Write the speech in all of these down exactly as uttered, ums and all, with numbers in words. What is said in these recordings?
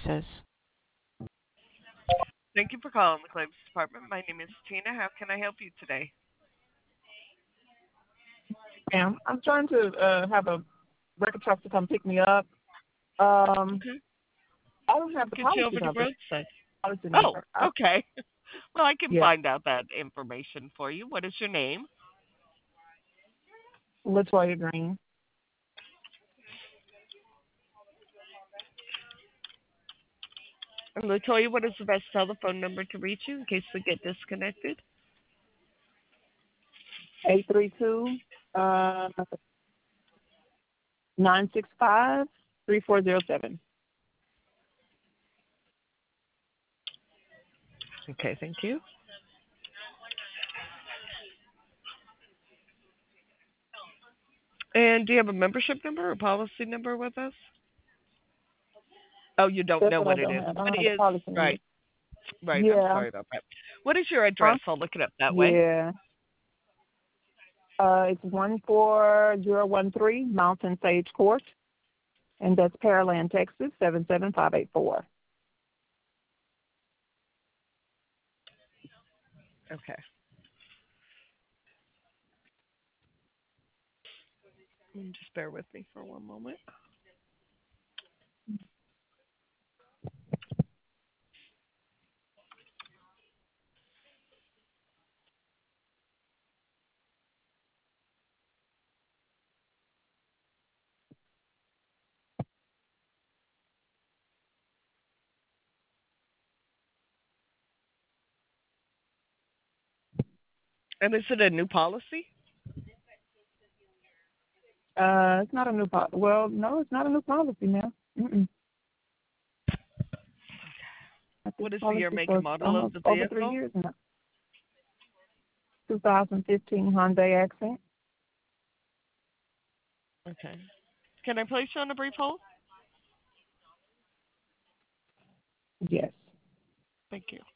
Services. Thank you for calling the claims department. My name is Tina. How can I help you today? Ma'am, I'm trying to uh, have a record truck to come pick me up. Um, Okay. I don't have the Get you policy over to number. roadside. Policy Oh, number. I, okay. Well, I can yeah, find out that information for you. What is your name? Latoya Green. And Latoya, what is the best telephone number to reach you in case we get disconnected? Eight three two uh nine six five three four zero seven. Okay, thank you. And do you have a membership number or policy number with us? Oh, you don't That's know what I what it don't is. have. I What don't have the is policy number. right? Right. I'm Yeah. sorry about that. What is your Huh? address? I'll look it up that way. Yeah. Uh, it's one four zero one three Mountain Sage Court, and that's Pearland, Texas seven seven five eight four. Okay. Mm, Just bear with me for one moment. And is it a new policy? Uh, it's not a new policy. Well, no, it's not a new policy now. Mm-mm. Had this What is the year, policy make, and for model of almost the over three vehicle? years now. twenty fifteen Hyundai Accent. Okay. Can I place you on a brief hold? Yes. Thank you.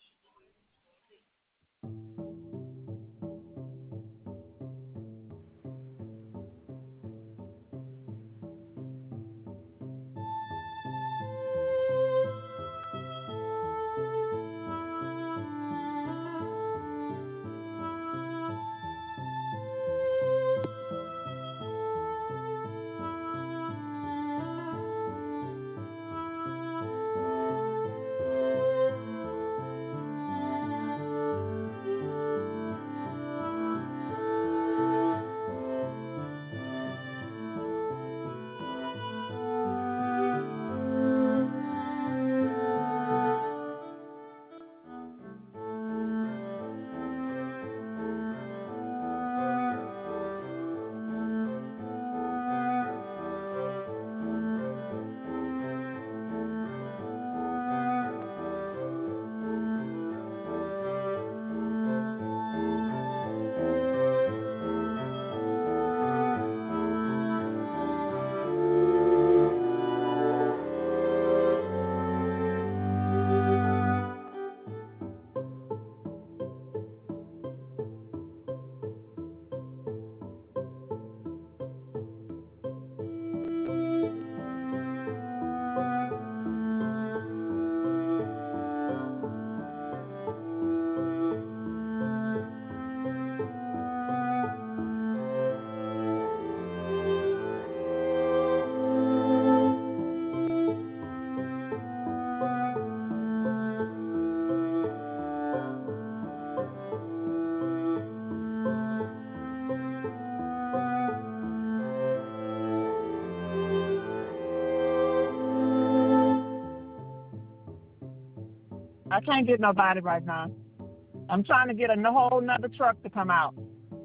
I can't get nobody right now. I'm trying to get a n- whole nother truck to come out.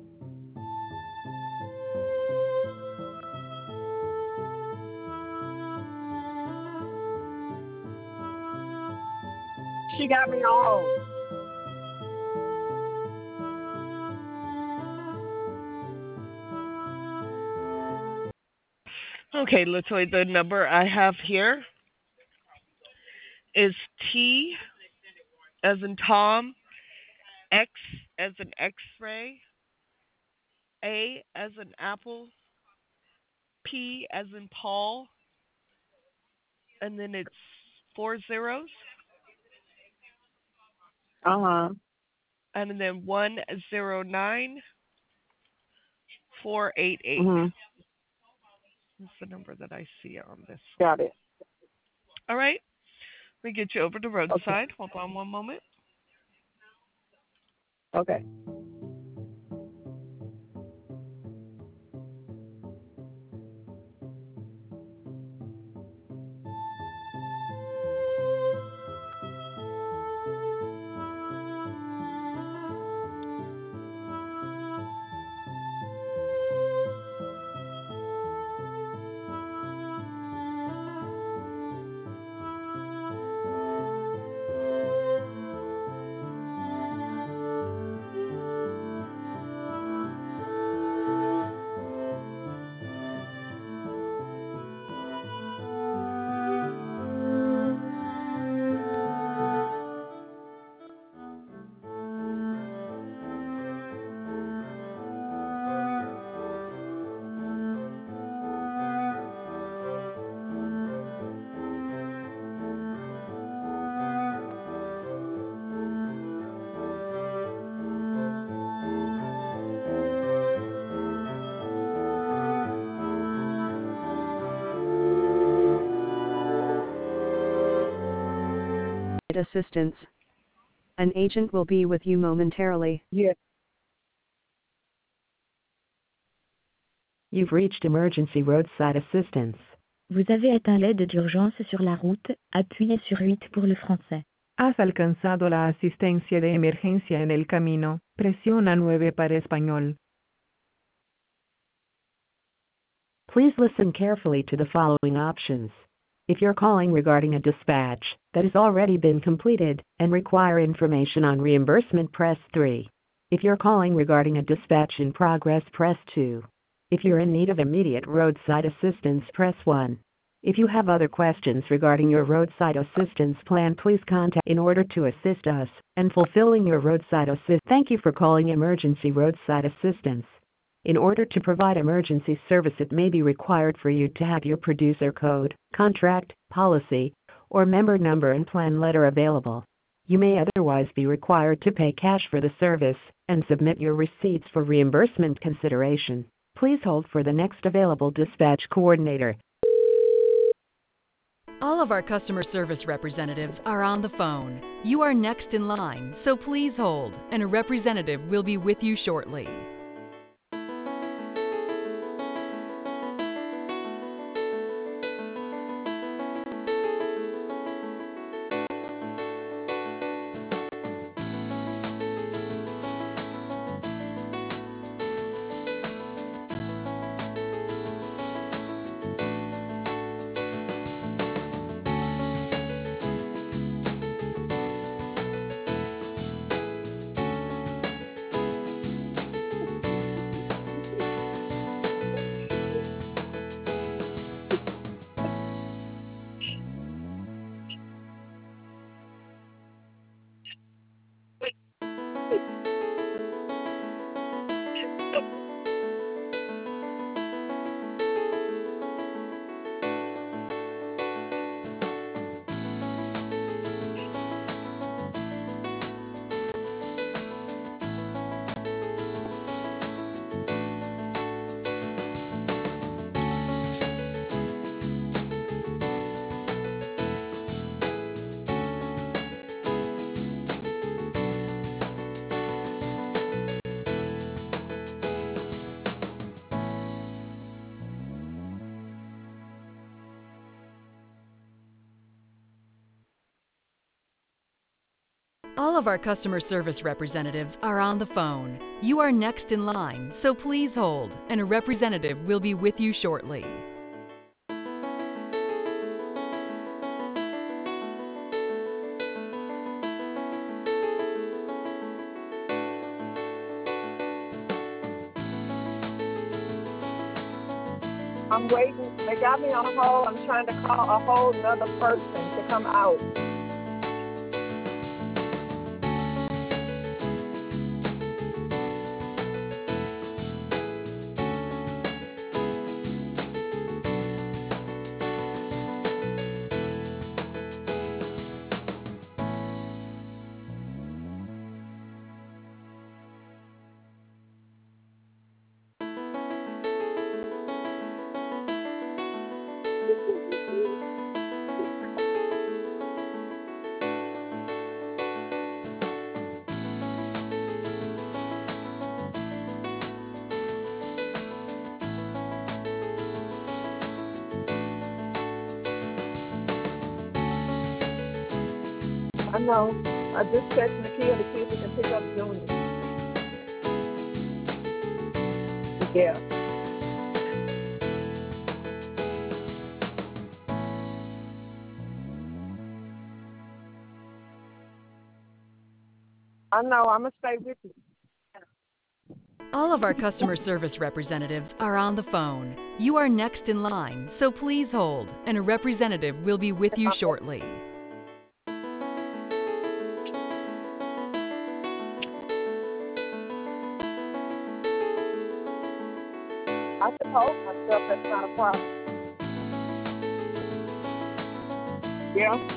She got me all. Okay, Latoya, the number I have here is T as in Tom, X as in X-ray, A as in Apple, P as in Paul, and then it's four zeros, Uh huh. and then one zero nine four eight eight. Mhm. That's the number that I see on this one. Got it. All right. Let me get you over to Okay. roadside. Hold on one moment. Okay. Assistance. An agent will be with you momentarily. Yes. You've reached emergency roadside assistance. Vous avez atteint l'aide d'urgence sur la route, appuyez sur huit pour le français. Has alcanzado la asistencia de emergencia en el camino. Presiona nueve para español. Please listen carefully to the following options. If you're calling regarding a dispatch that has already been completed and require information on reimbursement, press three. If you're calling regarding a dispatch in progress, press two. If you're in need of immediate roadside assistance, press one. If you have other questions regarding your roadside assistance plan, please contact in order to assist us in fulfilling your roadside assist. Thank you for calling emergency roadside assistance. In order to provide emergency service, it may be required for you to have your producer code, contract, policy, or member number and plan letter available. You may otherwise be required to pay cash for the service and submit your receipts for reimbursement consideration. Please hold for the next available dispatch coordinator. All of our customer service representatives are on the phone. You are next in line, so please hold, and a representative will be with you shortly. All of our customer service representatives are on the phone. You are next in line, so please hold, and a representative will be with you shortly. I'm waiting. They got me on hold. I'm trying to call a whole nother person to come out. I know. I just texted the kid to see if we can pick up Junior. Yeah. I know. I'm going to stay with you. All of our customer service representatives are on the phone. You are next in line, so please hold, and a representative will be with you shortly. I suppose myself that's not a problem. Yeah.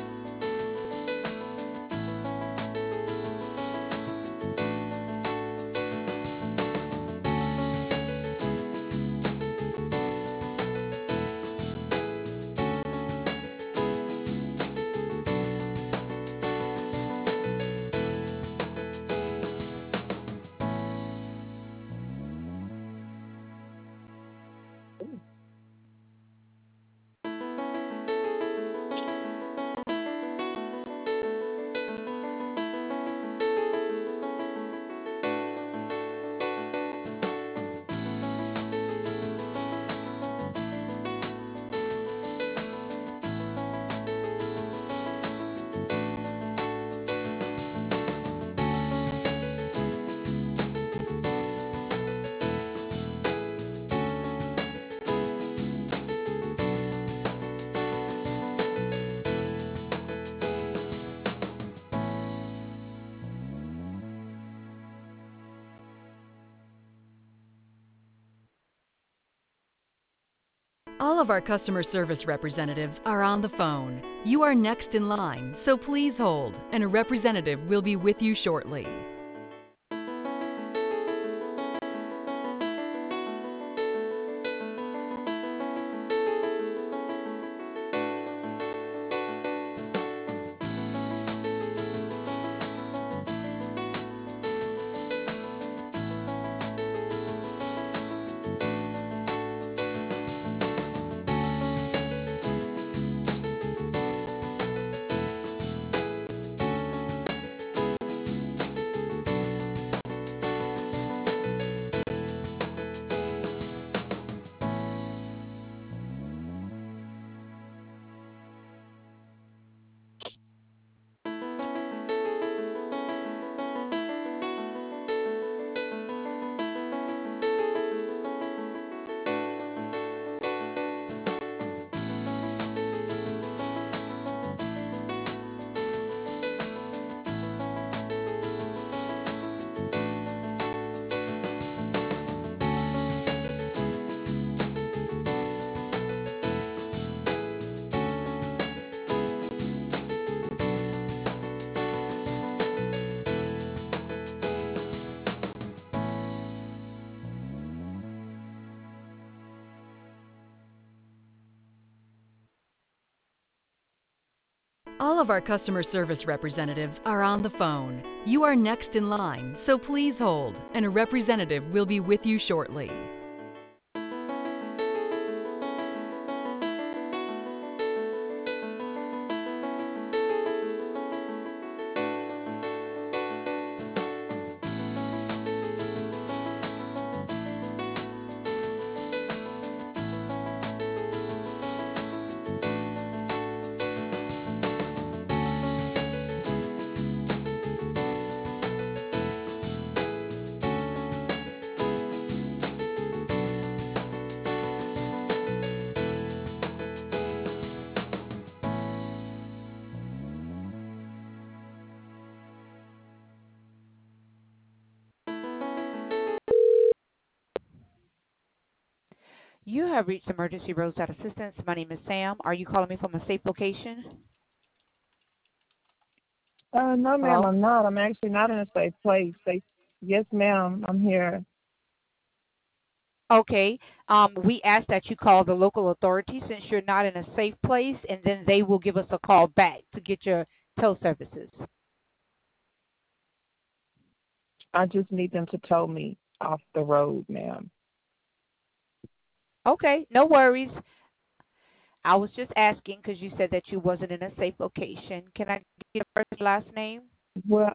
All of our customer service representatives are on the phone. You are next in line, so please hold, and a representative will be with you shortly. All of our customer service representatives are on the phone. You are next in line, so please hold, and a representative will be with you shortly. You have reached Emergency Roadside Assistance. My name is Sam. Are you calling me from a safe location? Uh, no, ma'am, Hello? I'm not. I'm actually not in a safe place. They, yes, ma'am, I'm here. Okay. Um, we ask that you call the local authorities since you're not in a safe place, and then they will give us a call back to get your tow services. I just need them to tow me off the road, ma'am. Okay, no worries. I was just asking because you said that you wasn't in a safe location. Can I your first and last name? Well,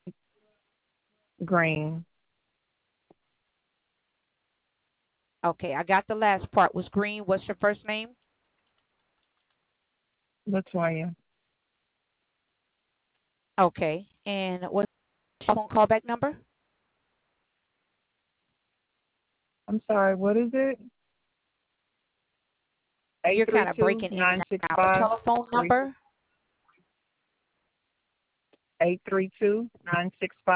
Green. Okay, I got the last part. Was Green. What's your first name? Latoya. Okay, and what's your phone callback number? I'm sorry, what is it? You're kind of breaking in and out. A telephone number? eight three two, nine six five